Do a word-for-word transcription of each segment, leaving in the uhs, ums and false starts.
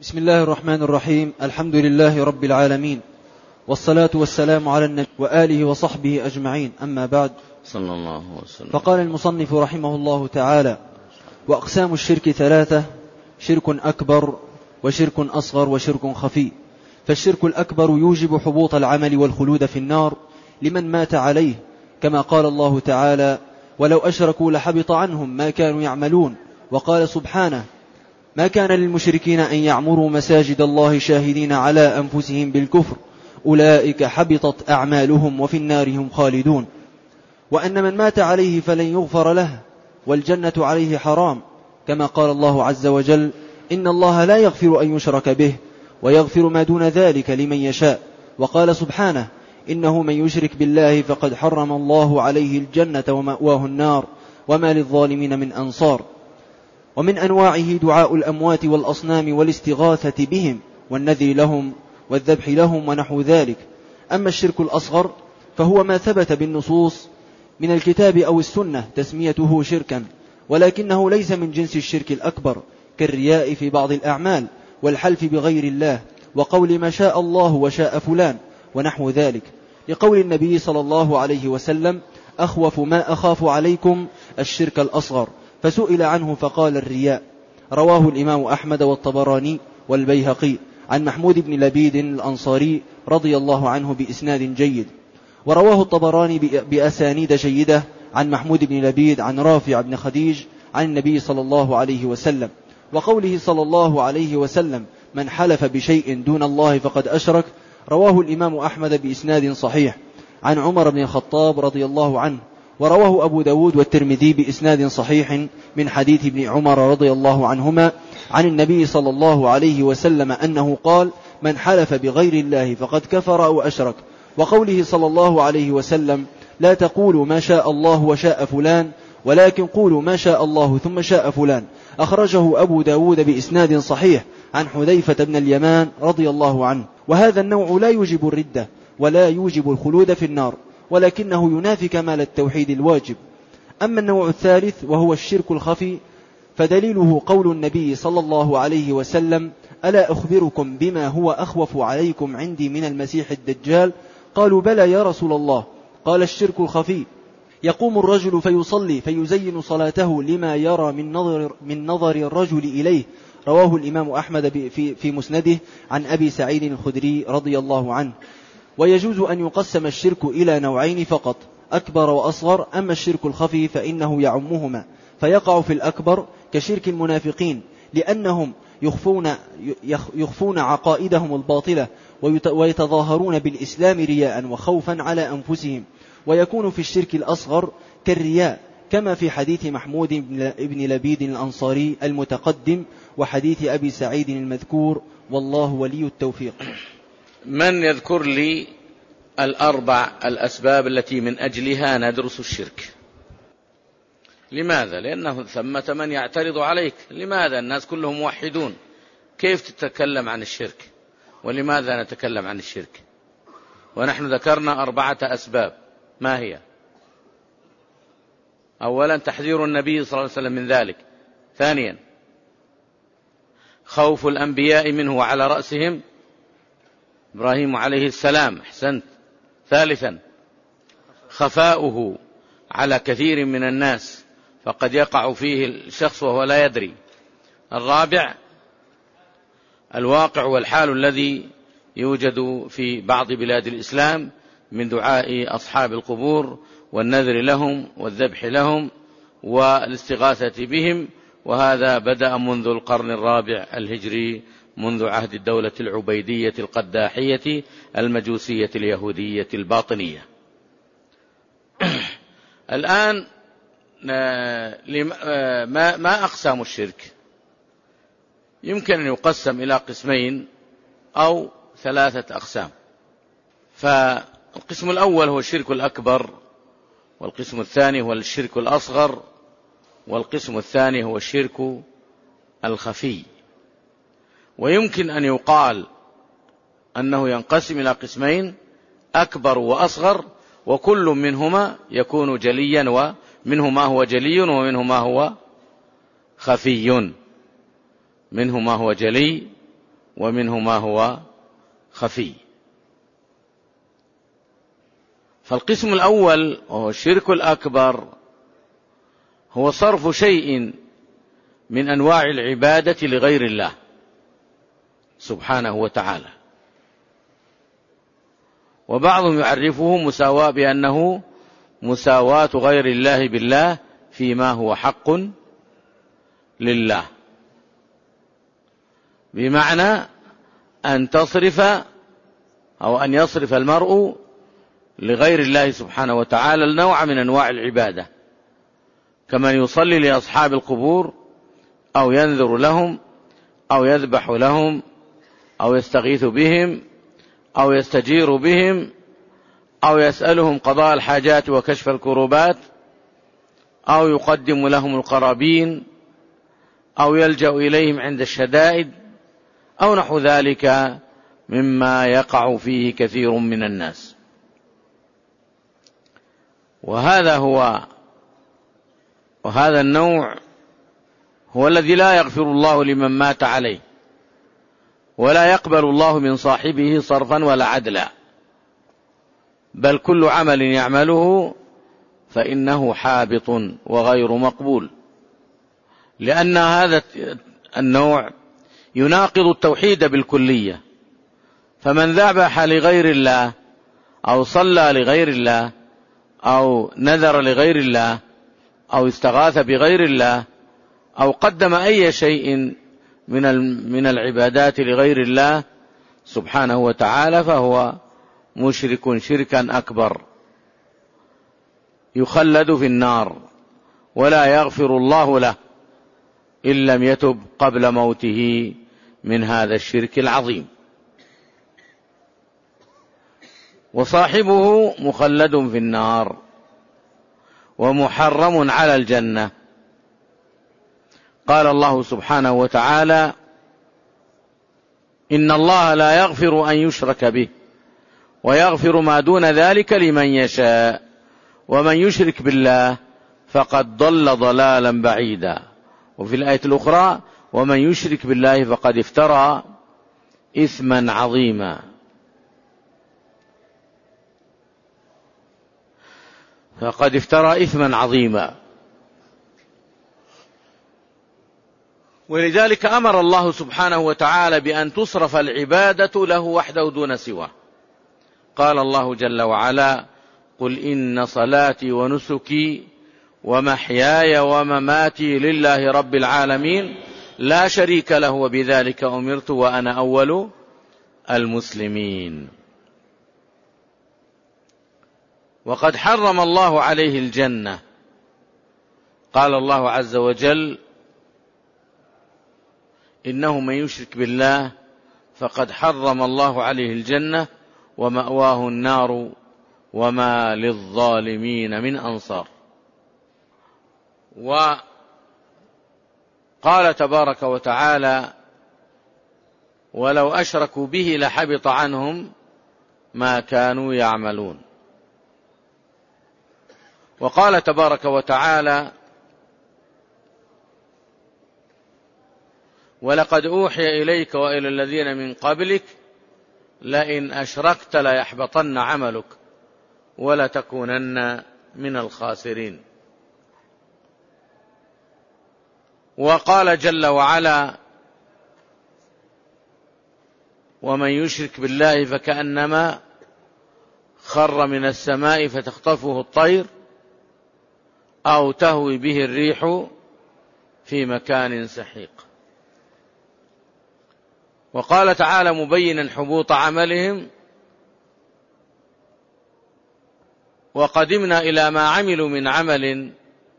بسم الله الرحمن الرحيم. الحمد لله رب العالمين، والصلاة والسلام على النبي وآله وصحبه أجمعين، أما بعد. صلى الله وسلم. فقال المصنف رحمه الله تعالى: وأقسام الشرك ثلاثة: شرك أكبر وشرك أصغر وشرك خفي. فالشرك الأكبر يوجب حبوط العمل والخلود في النار لمن مات عليه، كما قال الله تعالى: ولو أشركوا لحبط عنهم ما كانوا يعملون. وقال سبحانه: ما كان للمشركين أن يعمروا مساجد الله شاهدين على أنفسهم بالكفر أولئك حبطت أعمالهم وفي النار هم خالدون. وأن من مات عليه فلن يغفر له والجنة عليه حرام، كما قال الله عز وجل: إن الله لا يغفر أن يشرك به ويغفر ما دون ذلك لمن يشاء. وقال سبحانه: إنه من يشرك بالله فقد حرم الله عليه الجنة ومأواه النار وما للظالمين من أنصار. ومن أنواعه دعاء الأموات والأصنام والاستغاثة بهم والنذر لهم والذبح لهم ونحو ذلك. أما الشرك الأصغر فهو ما ثبت بالنصوص من الكتاب أو السنة تسميته شركا، ولكنه ليس من جنس الشرك الأكبر، كالرياء في بعض الأعمال والحلف بغير الله وقول ما شاء الله وشاء فلان ونحو ذلك، لقول النبي صلى الله عليه وسلم: أخوف ما أخاف عليكم الشرك الأصغر، فسئل عنه فقال: الرياء. رواه الإمام أحمد والطبراني والبيهقي عن محمود بن لبيد الأنصاري رضي الله عنه بإسناد جيد. ورواه الطبراني بأسانيد جيدة عن محمود بن لبيد عن رافع بن خديج عن النبي صلى الله عليه وسلم. وقوله صلى الله عليه وسلم: من حلف بشيء دون الله فقد أشرك، رواه الإمام أحمد بإسناد صحيح عن عمر بن الخطاب رضي الله عنه. ورواه أبو داود والترمذي بإسناد صحيح من حديث ابن عمر رضي الله عنهما عن النبي صلى الله عليه وسلم أنه قال: من حلف بغير الله فقد كفر أو أشرك. وقوله صلى الله عليه وسلم: لا تقولوا ما شاء الله وشاء فلان ولكن قولوا ما شاء الله ثم شاء فلان. أخرجه أبو داود بإسناد صحيح عن حذيفة بن اليمان رضي الله عنه. وهذا النوع لا يوجب الردة ولا يوجب الخلود في النار، ولكنه ينافي كمال التوحيد الواجب. أما النوع الثالث وهو الشرك الخفي، فدليله قول النبي صلى الله عليه وسلم: ألا أخبركم بما هو أخوف عليكم عندي من المسيح الدجال؟ قالوا: بلى يا رسول الله. قال: الشرك الخفي، يقوم الرجل فيصلي فيزين صلاته لما يرى من نظر, من نظر الرجل إليه. رواه الإمام أحمد في, في مسنده عن أبي سعيد الخدري رضي الله عنه. ويجوز أن يقسم الشرك إلى نوعين فقط: أكبر وأصغر. أما الشرك الخفي فإنه يعمهما، فيقع في الأكبر كشرك المنافقين، لأنهم يخفون, يخفون عقائدهم الباطلة ويتظاهرون بالإسلام رياء وخوفا على أنفسهم. ويكون في الشرك الأصغر كالرياء، كما في حديث محمود بن لبيد الأنصاري المتقدم وحديث أبي سعيد المذكور، والله ولي التوفيق. من يذكر لي الأربع الأسباب التي من أجلها ندرس الشرك؟ لماذا؟ لأنه ثمة من يعترض عليك: لماذا الناس كلهم موحدون، كيف تتكلم عن الشرك؟ ولماذا نتكلم عن الشرك ونحن ذكرنا أربعة أسباب؟ ما هي؟ أولا تحذير النبي صلى الله عليه وسلم من ذلك. ثانيا خوف الأنبياء منه وعلى رأسهم إبراهيم عليه السلام. أحسنت. ثالثا خفاؤه على كثير من الناس فقد يقع فيه الشخص وهو لا يدري. الرابع الواقع والحال الذي يوجد في بعض بلاد الإسلام من دعاء أصحاب القبور والنذر لهم والذبح لهم والاستغاثة بهم، وهذا بدأ منذ القرن الرابع الهجري، منذ عهد الدولة العبيدية القداحية المجوسية اليهودية الباطنية. الآن ما أقسام الشرك؟ يمكن أن يقسم إلى قسمين أو ثلاثة أقسام. فالقسم الأول هو الشرك الأكبر، والقسم الثاني هو الشرك الأصغر، والقسم الثاني هو الشرك الخفي. ويمكن أن يقال أنه ينقسم إلى قسمين: أكبر وأصغر، وكل منهما يكون جليا، ومنه ما هو جلي ومنه ما هو خفي. منه ما هو جلي ومنه ما هو خفي. فالقسم الأول وهو الشرك الأكبر هو صرف شيء من أنواع العبادة لغير الله سبحانه وتعالى، وبعضهم يعرفه مساواة بأنه مساواة غير الله بالله فيما هو حق لله، بمعنى أن تصرف أو أن يصرف المرء لغير الله سبحانه وتعالى النوع من أنواع العبادة، كمن يصلي لأصحاب القبور أو ينذر لهم أو يذبح لهم أو يستغيث بهم أو يستجير بهم أو يسألهم قضاء الحاجات وكشف الكروبات أو يقدم لهم القرابين أو يلجأ إليهم عند الشدائد أو نحو ذلك مما يقع فيه كثير من الناس. وهذا هو وهذا النوع هو الذي لا يغفر الله لمن مات عليه، ولا يقبل الله من صاحبه صرفا ولا عدلا، بل كل عمل يعمله فإنه حابط وغير مقبول، لأن هذا النوع يناقض التوحيد بالكلية. فمن ذبح لغير الله أو صلى لغير الله أو نذر لغير الله أو استغاث بغير الله أو قدم أي شيء من من العبادات لغير الله سبحانه وتعالى فهو مشرك شركا أكبر يخلد في النار، ولا يغفر الله له إن لم يتب قبل موته من هذا الشرك العظيم. وصاحبه مخلد في النار ومحرم على الجنة. قال الله سبحانه وتعالى: إن الله لا يغفر أن يشرك به ويغفر ما دون ذلك لمن يشاء ومن يشرك بالله فقد ضل ضلالا بعيدا. وفي الآية الأخرى: ومن يشرك بالله فقد افترى إثما عظيما. فقد افترى إثما عظيما. ولذلك أمر الله سبحانه وتعالى بأن تصرف العبادة له وحده دون سواه. قال الله جل وعلا: قل إن صلاتي ونسكي ومحياي ومماتي لله رب العالمين لا شريك له وبذلك أمرت وأنا أول المسلمين. وقد حرم الله عليه الجنة. قال الله عز وجل: إنه من يشرك بالله فقد حرم الله عليه الجنة ومأواه النار وما للظالمين من أنصار. وقال تبارك وتعالى: ولو أشركوا به لحبط عنهم ما كانوا يعملون. وقال تبارك وتعالى: ولقد أوحي إليك وإلى الذين من قبلك لئن أشركت ليحبطن عملك ولتكونن من الخاسرين. وقال جل وعلا: ومن يشرك بالله فكأنما خر من السماء فتخطفه الطير أو تهوي به الريح في مكان سحيق. وقال تعالى مبينا حبوط عملهم: وقدمنا إلى ما عملوا من عمل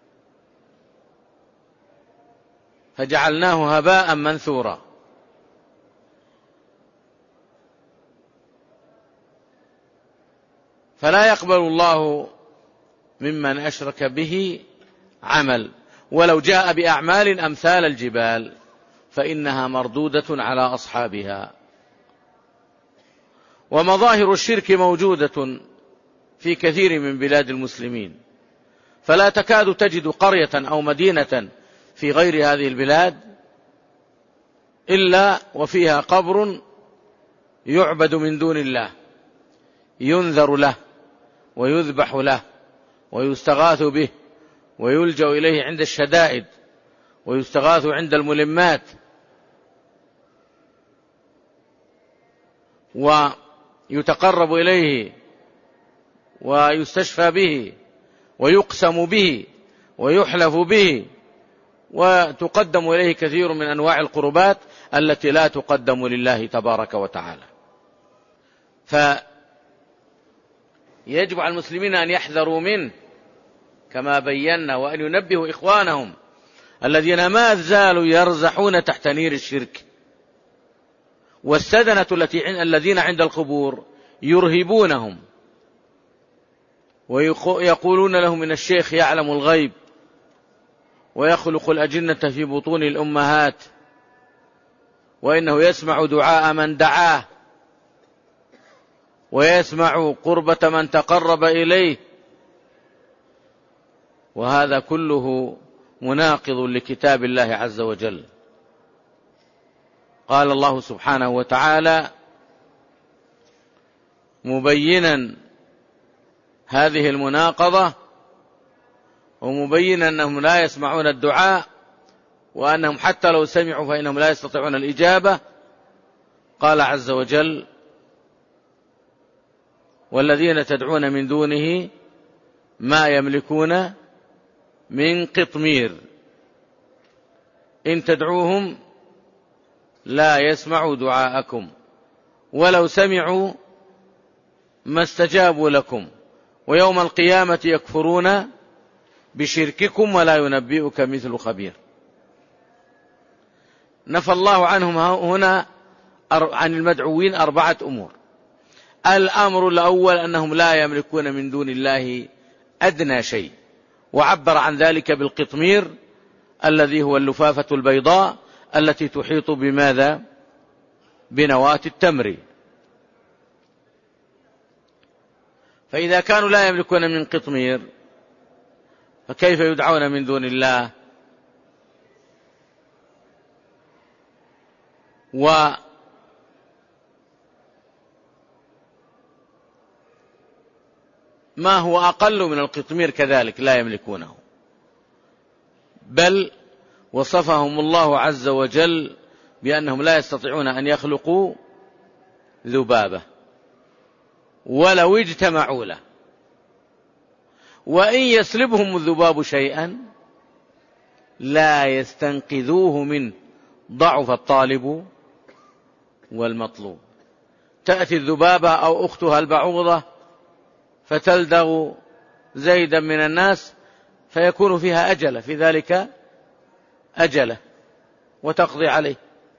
فجعلناه هباء منثورا. فلا يقبل الله ممن أشرك به عمل، ولو جاء بأعمال أمثال الجبال فإنها مردودة على أصحابها. ومظاهر الشرك موجودة في كثير من بلاد المسلمين، فلا تكاد تجد قرية أو مدينة في غير هذه البلاد إلا وفيها قبر يعبد من دون الله، ينذر له ويذبح له ويستغاث به ويلجأ إليه عند الشدائد ويستغاث عند الملمات، ويتقرب إليه ويستشفى به ويقسم به ويحلف به، وتقدم إليه كثير من أنواع القربات التي لا تقدم لله تبارك وتعالى. فيجب على المسلمين أن يحذروا منه كما بينا، وأن ينبهوا إخوانهم الذين ما زالوا يرزحون تحت نير الشرك. والسدنة التي الذين عند القبور يرهبونهم ويقولون لهم إن الشيخ يعلم الغيب ويخلق الأجنة في بطون الأمهات، وإنه يسمع دعاء من دعاه ويسمع قربة من تقرب إليه، وهذا كله مناقض لكتاب الله عز وجل. قال الله سبحانه وتعالى مبينا هذه المناقضة ومبينا أنهم لا يسمعون الدعاء، وأنهم حتى لو سمعوا فإنهم لا يستطيعون الإجابة. قال عز وجل والذين تدعون من دونه ما يملكون من قطمير إن تدعوهم لا يسمعوا دعاءكم ولو سمعوا ما استجابوا لكم ويوم القيامة يكفرون بشرككم ولا ينبئك مثل خبير. نفى الله عنهم هنا عن المدعوين أربعة أمور. الأمر الأول أنهم لا يملكون من دون الله أدنى شيء، وعبر عن ذلك بالقطمير الذي هو اللفافة البيضاء التي تحيط بماذا؟ بنواة التمر. فإذا كانوا لا يملكون من قطمير فكيف يدعون من دون الله؟ وما هو أقل من القطمير كذلك لا يملكونه، بل وصفهم الله عز وجل بأنهم لا يستطيعون أن يخلقوا ذبابة ولو اجتمعوا له، وإن يسلبهم الذباب شيئا لا يستنقذوه منه، ضعف الطالب والمطلوب. تأتي الذبابة أو أختها البعوضة فتلدغ زيدا من الناس فيكون فيها أجله، في ذلك أجله وتقضي عليه،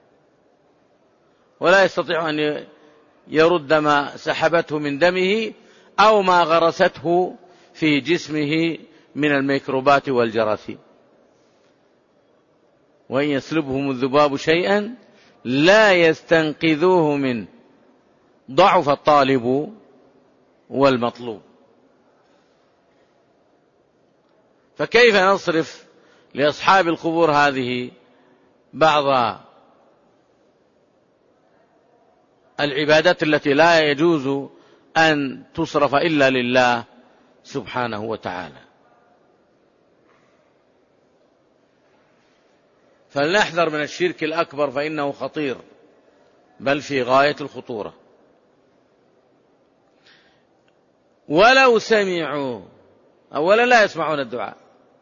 ولا يستطيع أن يرد ما سحبته من دمه أو ما غرسته في جسمه من الميكروبات والجراثيم. وإن يسلبهم الذباب شيئا لا يستنقذوه منه، ضعف الطالب والمطلوب. فكيف نصرف لأصحاب القبور هذه بعض العبادات التي لا يجوز أن تصرف إلا لله سبحانه وتعالى؟ فلنحذر من الشرك الأكبر فإنه خطير، بل في غاية الخطورة. ولو سمعوا، أولا لا يسمعون الدعاء،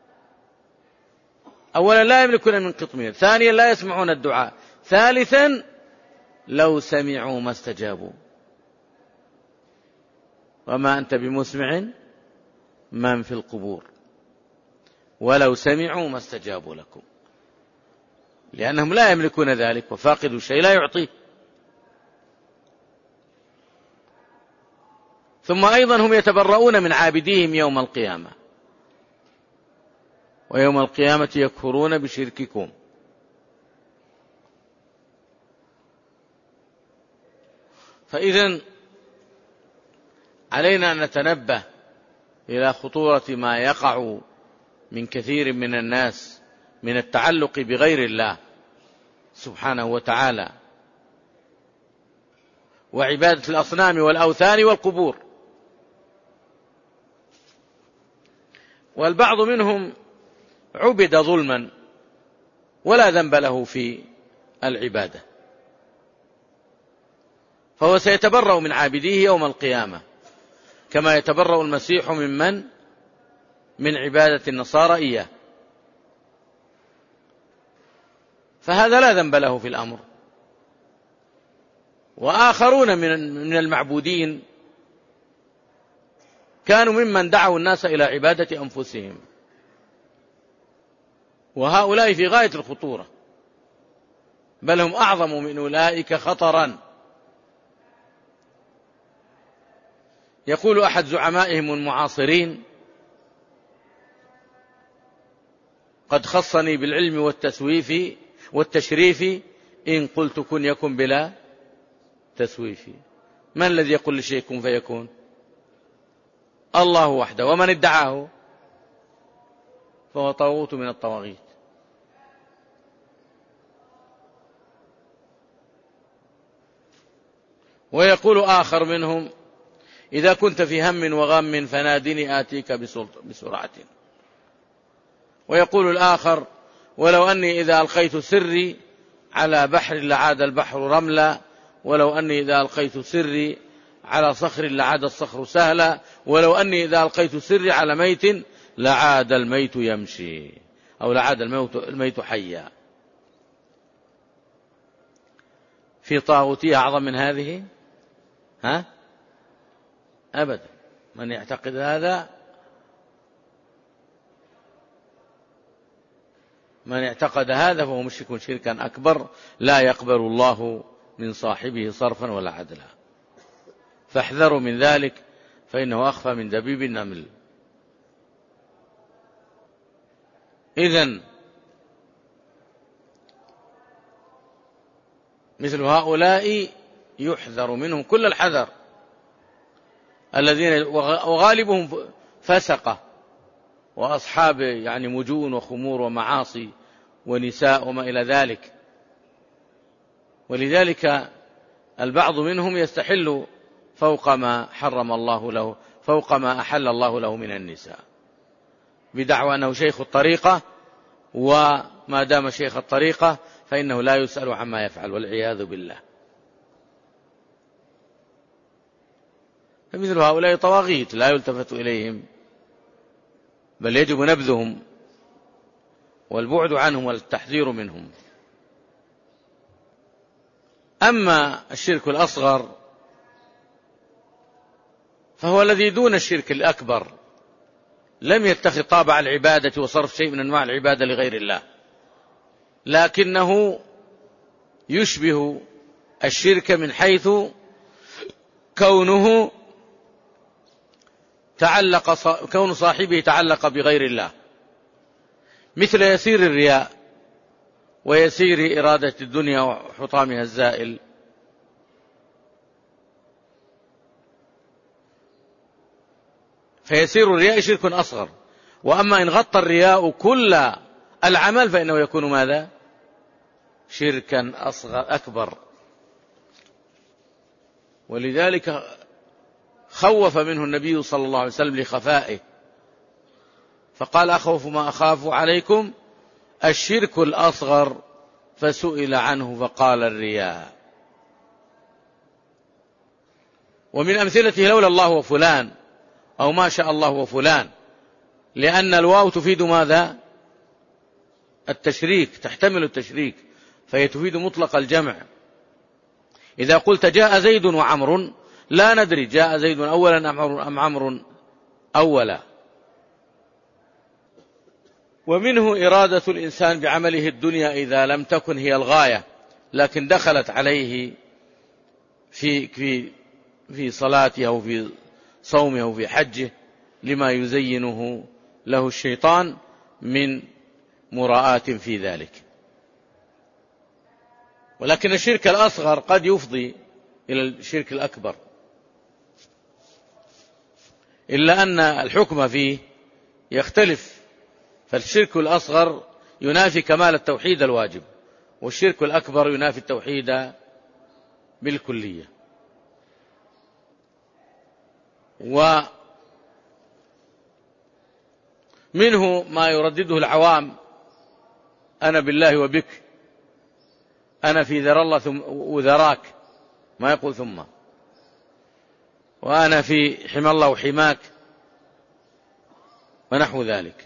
أولا لا يملكون من قطمير، ثانيا لا يسمعون الدعاء، ثالثا لو سمعوا ما استجابوا، وما أنت بمسمع من في القبور، ولو سمعوا ما استجابوا لكم، لأنهم لا يملكون ذلك، وفاقد الشيء لا يعطيه. ثم أيضا هم يتبرؤون من عابديهم يوم القيامة، ويوم القيامة يكفرون بشرككم. فإذن علينا أن نتنبه إلى خطورة ما يقع من كثير من الناس من التعلق بغير الله سبحانه وتعالى، وعبادة الأصنام والأوثان والقبور. والبعض منهم عبد ظلما ولا ذنب له في العبادة، فهو سيتبرأ من عابديه يوم القيامة كما يتبرأ المسيح ممن من عبادة النصارى إياه، فهذا لا ذنب له في الأمر. وآخرون من المعبودين كانوا ممن دعوا الناس إلى عبادة أنفسهم، وهؤلاء في غاية الخطورة، بل هم أعظم من أولئك خطرا. يقول أحد زعمائهم المعاصرين: قد خصني بالعلم والتسويف والتشريف إن قلت كن يكن بلا تسويف. من الذي يقول لشيء كن فيكون؟ الله وحده، ومن ادعاه فهو طاغوت من الطواغيت. ويقول آخر منهم: إذا كنت في هم وغم فنادني آتيك بسرعة. ويقول الآخر: ولو أني إذا ألقيت سري على بحر لعاد البحر رملا، ولو أني إذا ألقيت سري على صخر لعاد الصخر سهلا، ولو أني إذا ألقيت سري على ميت لعاد الميت يمشي، أو لعاد الميت, الميت حيا. في طاغوتية أعظم من هذه؟ ها؟ أبدا. من يعتقد هذا من اعتقد هذا فهو مشرك شركا أكبر لا يقبل الله من صاحبه صرفا ولا عدلا، فاحذروا من ذلك فإنه أخفى من دبيب النمل. إذن مثل هؤلاء يحذر منهم كل الحذر، الذين وغالبهم فسقة وأصحاب يعني مجون وخمور ومعاصي ونساء وما إلى ذلك. ولذلك البعض منهم يستحل فوق ما حرم الله له، فوق ما أحل الله له من النساء، بدعوى أنه شيخ الطريقة، وما دام شيخ الطريقة فإنه لا يسأل عما يفعل، والعياذ بالله. فمثل هؤلاء طواغيت لا يلتفت إليهم، بل يجب نبذهم والبعد عنهم والتحذير منهم. أما الشرك الأصغر فهو الذي دون الشرك الأكبر، لم يتخذ طابع العبادة وصرف شيء من أنواع العبادة لغير الله، لكنه يشبه الشرك من حيث كونه تعلق كون صاحبه تعلق بغير الله، مثل يسير الرياء ويسير إرادة الدنيا وحطامها الزائل. فيسير الرياء شرك أصغر، وأما إن غطى الرياء كل العمل فإنه يكون ماذا؟ شركا أصغر أكبر. ولذلك خوف منه النبي صلى الله عليه وسلم لخفائه، فقال: أخوف ما أخاف عليكم الشرك الأصغر، فسئل عنه فقال: الرياء. ومن أمثلته لولا الله وفلان، أو ما شاء الله وفلان، لأن الواو تفيد ماذا؟ التشريك، تحتمل التشريك، فهي تفيد مطلق الجمع. إذا قلت جاء زيد وعمر لا ندري جاء زيد أولا أم عمر أولا. ومنه إرادة الإنسان بعمله الدنيا إذا لم تكن هي الغاية، لكن دخلت عليه في في في صلاته أو في صومه أو في حجه لما يزينه له الشيطان من مراءة في ذلك. ولكن الشرك الأصغر قد يفضي إلى الشرك الأكبر، إلا أن الحكم فيه يختلف. فالشرك الأصغر ينافي كمال التوحيد الواجب، والشرك الأكبر ينافي التوحيد بالكلية. ومنه ما يردده العوام: أنا بالله وبك، أنا في ذر الله ثم وذراك، ما يقول ثم، وأنا في حمى الله وحماك، ونحو ذلك.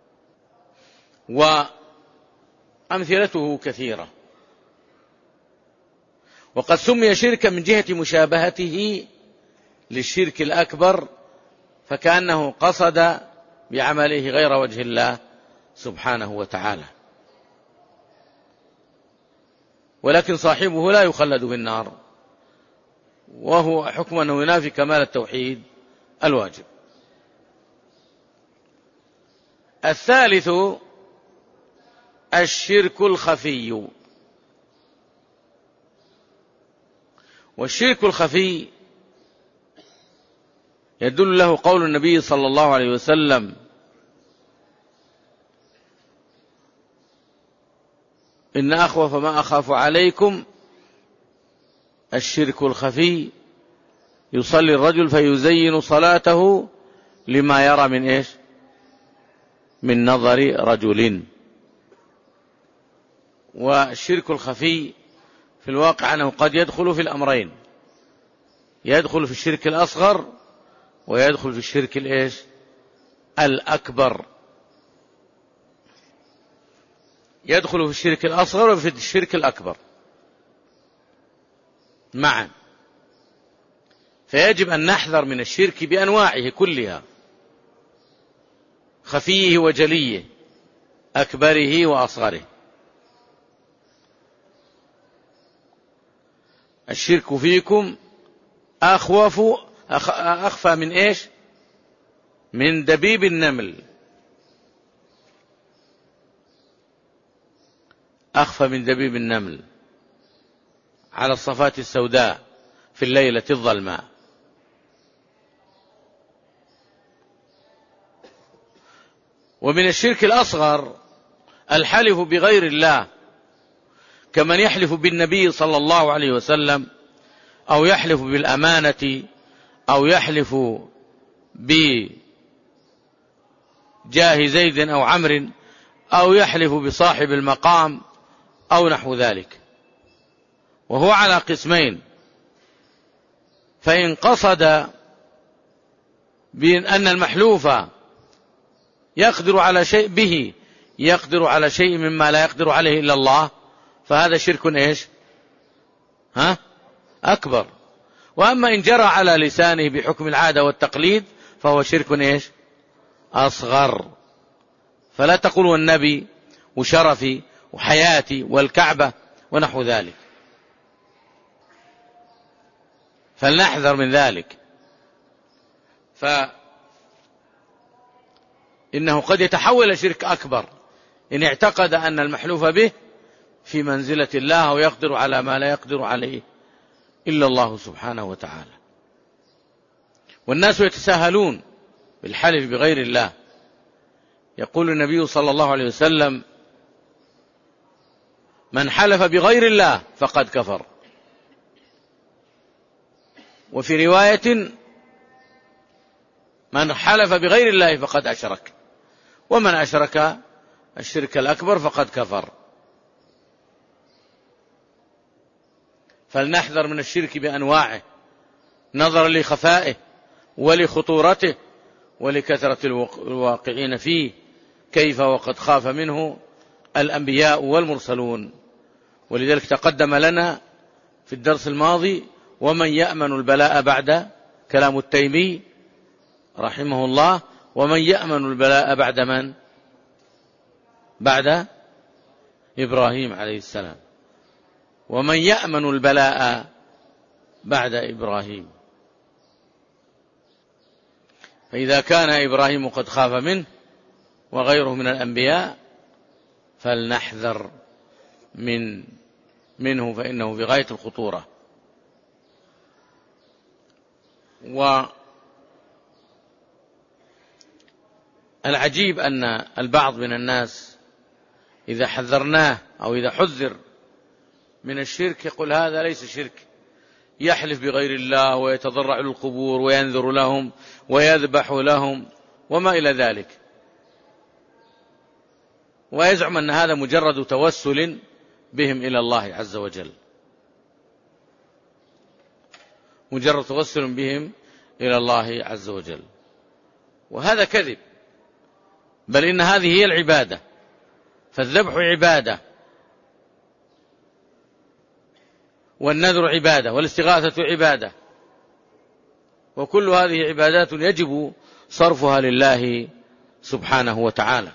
وأمثلته كثيرة. وقد سمي شركا من جهة مشابهته للشرك الأكبر، فكأنه قصد بعمله غير وجه الله سبحانه وتعالى، ولكن صاحبه لا يخلد في النار، وهو حكم أنه ينافي كمال التوحيد الواجب. الثالث الشرك الخفي. والشرك الخفي يدل له قول النبي صلى الله عليه وسلم: إن أخوف ما أخاف عليكم الشرك الخفي، يصلي الرجل فيزين صلاته لما يرى من إيش؟ من نظر رجل. والشرك الخفي في الواقع أنه قد يدخل في الأمرين، يدخل في الشرك الأصغر ويدخل في الشرك الإيش؟ الأكبر. يدخل في الشرك الأصغر وفي الشرك الأكبر معا. فيجب أن نحذر من الشرك بأنواعه كلها، خفيه وجليه، أكبره وأصغره. الشرك فيكم أخوف أخفى من إيش؟ من دبيب النمل. أخفى من دبيب النمل على الصفات السوداء في الليلة الظلماء. ومن الشرك الأصغر الحلف بغير الله، كمن يحلف بالنبي صلى الله عليه وسلم، أو يحلف بالأمانة، أو يحلف بجاه زيد أو عمرو، أو يحلف بصاحب المقام، أو نحو ذلك. وهو على قسمين: فإن قصد بأن المحلوف يقدر على شيء به يقدر على شيء مما لا يقدر عليه إلا الله، فهذا شرك إيش؟ ها؟ أكبر. وأما إن جرى على لسانه بحكم العادة والتقليد فهو شرك إيش؟ أصغر. فلا تقولوا النبي وشرفي وحياتي والكعبة ونحو ذلك، فلنحذر من ذلك. فإنه قد يتحول إلى شرك أكبر إن اعتقد أن المحلوف به في منزلة الله ويقدر على ما لا يقدر عليه إلا الله سبحانه وتعالى. والناس يتساهلون بالحلف بغير الله. يقول النبي صلى الله عليه وسلم: من حلف بغير الله فقد كفر. وفي رواية: من حلف بغير الله فقد أشرك، ومن أشرك الشرك الأكبر فقد كفر. فلنحذر من الشرك بأنواعه نظرا لخفائه ولخطورته ولكثرة الواقعين فيه، كيف وقد خاف منه الأنبياء والمرسلون. ولذلك تقدم لنا في الدرس الماضي: ومن يأمن البلاء بعد، كلام التيمي رحمه الله، ومن يأمن البلاء بعد من؟ بعد إبراهيم عليه السلام. ومن يأمن البلاء بعد إبراهيم. فإذا كان إبراهيم قد خاف منه وغيره من الأنبياء فلنحذر من منه، فإنه في غاية الخطورة. والعجيب أن البعض من الناس إذا حذرناه أو إذا حذر من الشرك يقول هذا ليس شرك، يحلف بغير الله ويتضرع للقبور وينذر لهم ويذبح لهم وما إلى ذلك، ويزعم أن هذا مجرد توسل بهم إلى الله عز وجل، مجرد توسل بهم إلى الله عز وجل، وهذا كذب، بل إن هذه هي العبادة، فالذبح عبادة، والنذر عبادة، والاستغاثة عبادة، وكل هذه عبادات يجب صرفها لله سبحانه وتعالى.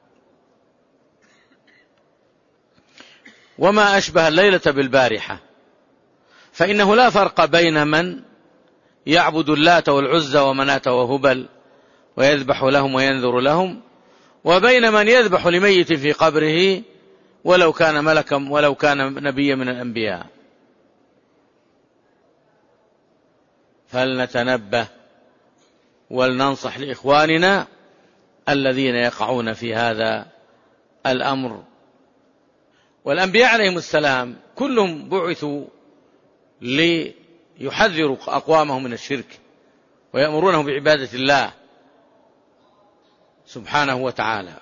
وما أشبه الليلة بالبارحة، فإنه لا فرق بين من يعبد اللات والعزى ومناة وهبل ويذبح لهم وينذر لهم، وبين من يذبح لميت في قبره ولو كان ملكا ولو كان نبيا من الأنبياء. فلنتنبه ولننصح لإخواننا الذين يقعون في هذا الأمر. والأنبياء عليهم السلام كلهم بعثوا ليحذروا أقوامهم من الشرك ويأمرونهم بعبادة الله سبحانه وتعالى.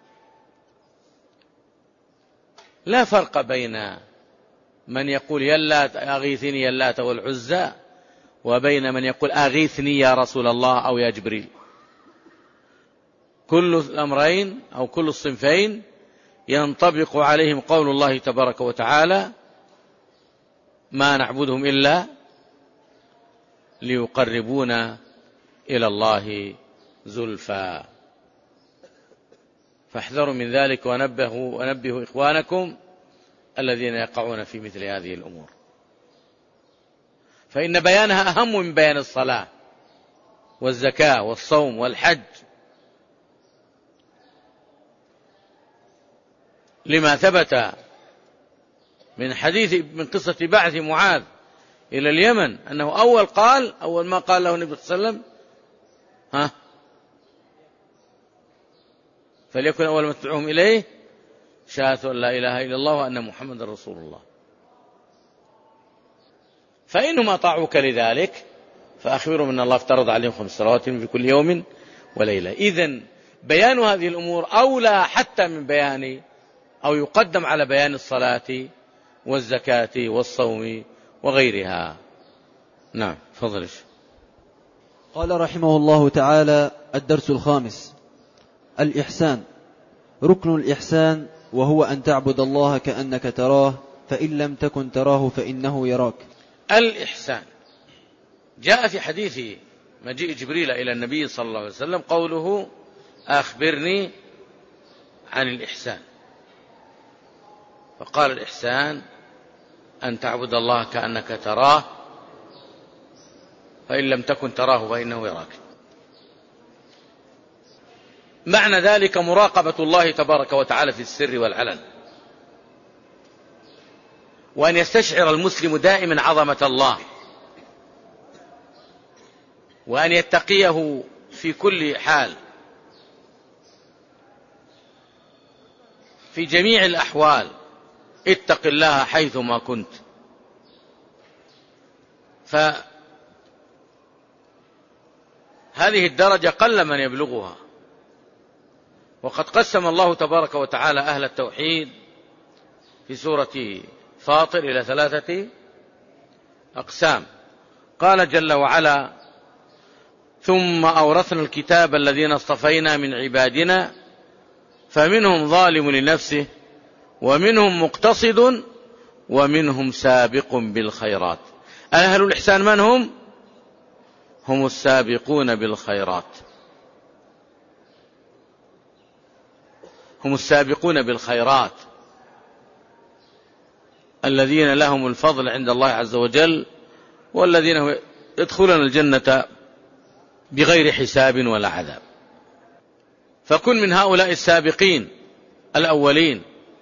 لا فرق بين من يقول يا اللات أغيثني يا اللات والعزى وبين من يقول أغيثني يا رسول الله أو يا جبريل. كل الأمرين أو كل الصنفين ينطبق عليهم قول الله تبارك وتعالى ما نعبدهم إلا ليقربونا إلى الله زلفى. فاحذروا من ذلك ونبهوا ونبهوا إخوانكم الذين يقعون في مثل هذه الأمور، فإن بيانها أهم من بيان الصلاة والزكاة والصوم والحج، لما ثبت من حديث من قصة بعث معاذ إلى اليمن أنه أول قال أول ما قال له النبي صلى الله عليه وسلم ها فليكن أول ما تدعوهم إليه شهادة أن لا إله إلا الله وأن محمد رسول الله، فإنهم أطاعوك لذلك فأخبرهم أن الله افترض عليهم خمس صلوات في كل يوم وليلة. إذن بيان هذه الأمور أولى حتى من بيان أو يقدم على بيان الصلاة والزكاة والصوم وغيرها. نعم فضل. قال رحمه الله تعالى: الدرس الخامس: الإحسان. ركن الإحسان وهو أن تعبد الله كأنك تراه فإن لم تكن تراه فإنه يراك. الإحسان جاء في حديث مجيء جبريل إلى النبي صلى الله عليه وسلم قوله أخبرني عن الإحسان، فقال الإحسان أن تعبد الله كأنك تراه فإن لم تكن تراه فإنه يراك. معنى ذلك مراقبة الله تبارك وتعالى في السر والعلن، وأن يستشعر المسلم دائما عظمة الله، وأن يتقيه في كل حال في جميع الأحوال. اتق الله حيثما كنت. فهذه الدرجة قل من يبلغها، وقد قسم الله تبارك وتعالى أهل التوحيد في سورة فاطر إلى ثلاثة أقسام. قال جل وعلا: ثم أورثنا الكتاب الذين اصطفينا من عبادنا فمنهم ظالم لنفسه ومنهم مقتصد ومنهم سابق بالخيرات. أهل الإحسان من هم؟ هم السابقون بالخيرات، هم السابقون بالخيرات الذين لهم الفضل عند الله عز وجل، والذين يدخلون الجنة بغير حساب ولا عذاب. فكن من هؤلاء السابقين الأولين،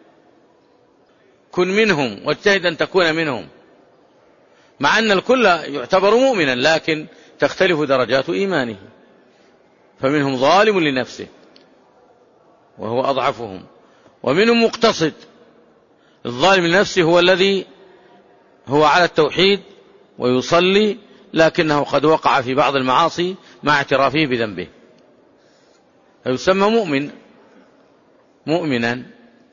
كن منهم واجتهد أن تكون منهم، مع أن الكل يعتبر مؤمنا لكن تختلف درجات إيمانه. فمنهم ظالم لنفسه وهو أضعفهم، ومنهم مقتصد. الظالم لنفسه هو الذي هو على التوحيد ويصلي، لكنه قد وقع في بعض المعاصي مع اعترافه بذنبه، فيسمى مؤمن مؤمنا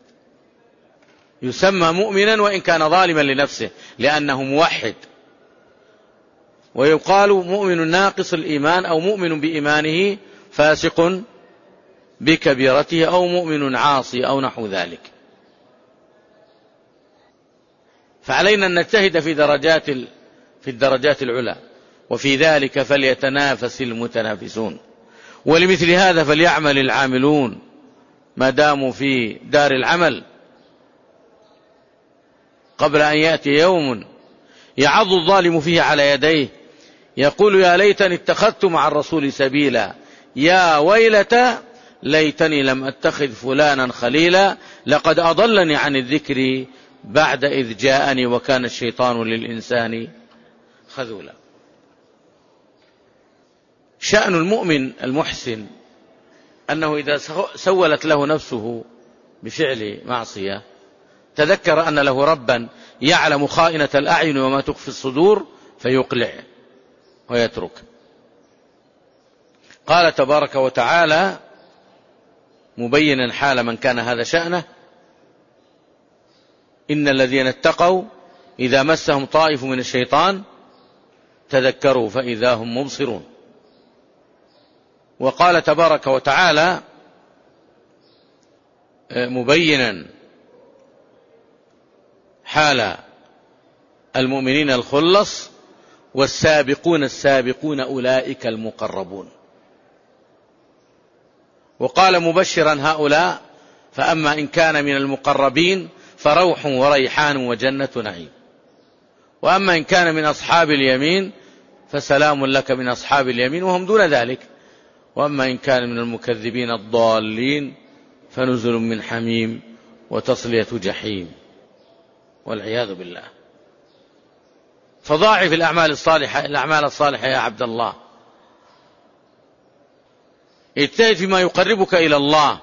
يسمى مؤمنا وإن كان ظالما لنفسه لأنه موحد. ويقال مؤمن ناقص الإيمان أو مؤمن بإيمانه فاسق بكبيرته أو مؤمن عاصي أو نحو ذلك. فعلينا أن نجتهد في درجات في الدرجات العلى، وفي ذلك فليتنافس المتنافسون، ولمثل هذا فليعمل العاملون ما داموا في دار العمل، قبل أن يأتي يوم يعض الظالم فيه على يديه يقول يا ليتني اتخذت مع الرسول سبيلا، يا ويلتى ليتني لم أتخذ فلانا خليلا، لقد أضلني عن الذكر بعد إذ جاءني وكان الشيطان للإنسان خذولا. شأن المؤمن المحسن أنه إذا سولت له نفسه بفعل معصية تذكر أن له ربا يعلم خائنة الأعين وما تخفي الصدور فيقلع ويترك. قال تبارك وتعالى مبينا حال من كان هذا شأنه: إن الذين اتقوا إذا مسهم طائف من الشيطان تذكروا فإذا هم مبصرون. وقال تبارك وتعالى مبينا حال المؤمنين الخلص: والسابقون السابقون أولئك المقربون. وقال مبشرا هؤلاء: فأما إن كان من المقربين فروح وريحان وجنة نعيم، وأما إن كان من أصحاب اليمين فسلام لك من أصحاب اليمين وهم دون ذلك، وأما إن كان من المكذبين الضالين فنزل من حميم وتصلية جحيم، والعياذ بالله. فضاعف الأعمال الصالحة الأعمال الصالحة يا عبد الله، اجتهد فيما يقربك إلى الله،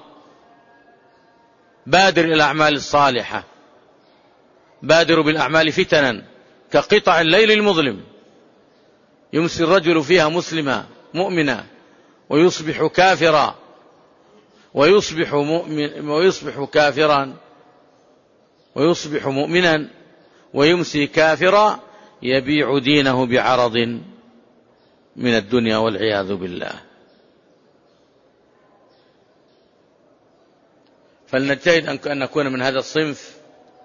بادر إلى الأعمال الصالحة، بادر بالأعمال فتنا كقطع الليل المظلم، يمسي الرجل فيها مسلما مؤمنا ويصبح كافرا، ويصبح مؤمن ويصبح كافرا ويصبح مؤمنا ويمسي كافرا، يبيع دينه بعرض من الدنيا والعياذ بالله. فلنجتهد أن نكون من هذا الصنف،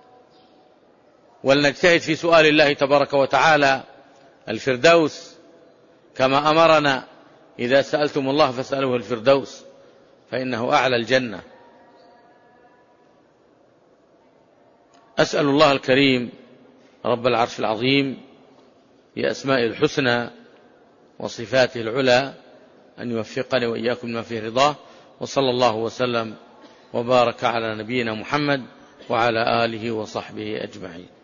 ولنجتهد في سؤال الله تبارك وتعالى الفردوس كما أمرنا: إذا سألتم الله فاسألوه الفردوس فإنه أعلى الجنة. أسأل الله الكريم رب العرش العظيم بأسمائه الحسنى وصفاته العلى أن يوفقني وإياكم لما فيه رضاه، وصلى الله وسلم وبارك على نبينا محمد وعلى آله وصحبه أجمعين.